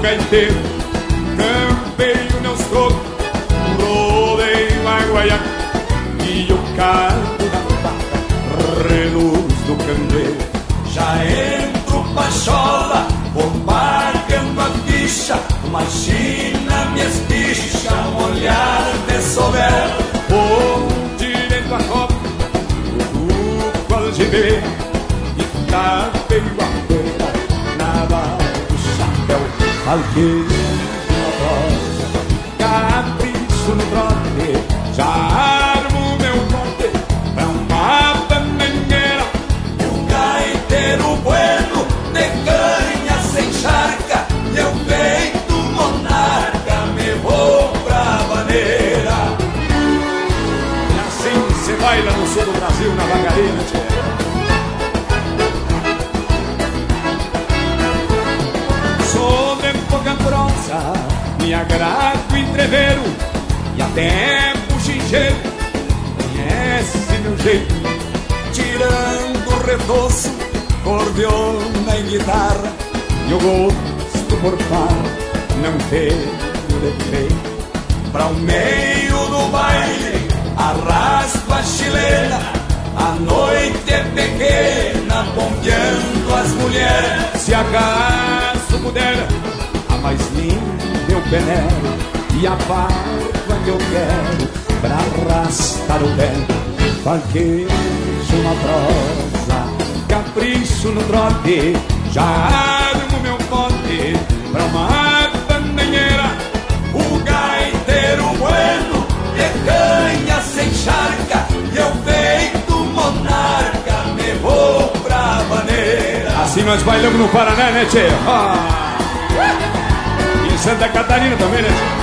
gaiteiro, campeio meus trocos, rodeio a guaiaca e o carro da vaca, reluz do candeeiro. Já entro pachola, vou pagando a ficha, imagina minhas bichas, um olhar de soberano. Vou direito a copa, o tuco algibeira, e tapeio a feira, nada do chapéu, falqueiro na rosa, capricho no trote, já armo meu monte pra uma bananeira. E o gaiteiro bueno, de canha sem charca, e eu feito monarca, me vou pra vaneira. E assim cê baila no sul do Brasil, na vagarina, tchê. Sou de pouca prosa, me agrado entreveiro e até buchincheiro, conhece meu jeito. Tirando o retoço, cordiona e guitarra, E o gosto por par não tenho defeito. pra o meio do baile, arrasto a chilena. A noite é pequena, bombeando as mulheres. Se acaso puder, a mais linda eu venero, e a barba que eu quero pra arrastar o pé. Falquejo uma prosa, capricho no trote, já armo meu pote pra uma bandeira. O gaiteiro bueno, de canha sem charca, e eu feito monarca, me vou pra vaneira. Assim nós bailamos no Paraná, né, tchê? Ah! E em Santa Catarina também, né, tchê?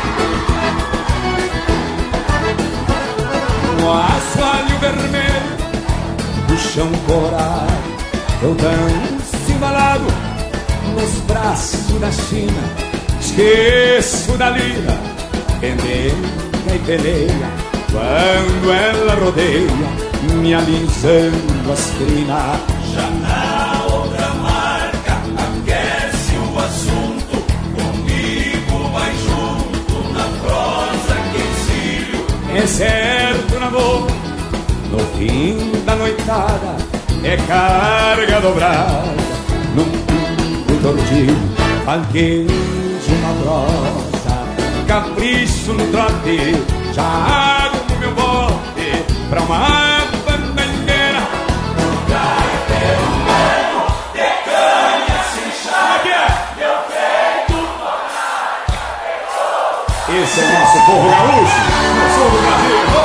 No assoalho vermelho do chão corado, eu danço embalado nos braços da China. Esqueço da lira, pendeia e peleia, quando ela rodeia, me alisando as crinas. Já na outra marca, aquece o assunto, comigo vai junto, na prosa que exílio. É certo, namoro, no fim da noitada, é carga dobrada, num tubo tortilho, falquejo uma prosa, capricho no trote, já armo meu bote pra uma bandeira. Gaiteiro bueno, de canha sem charca, meu peito monarca. Esse é o nosso povo gaúcho, no sul do Brasil.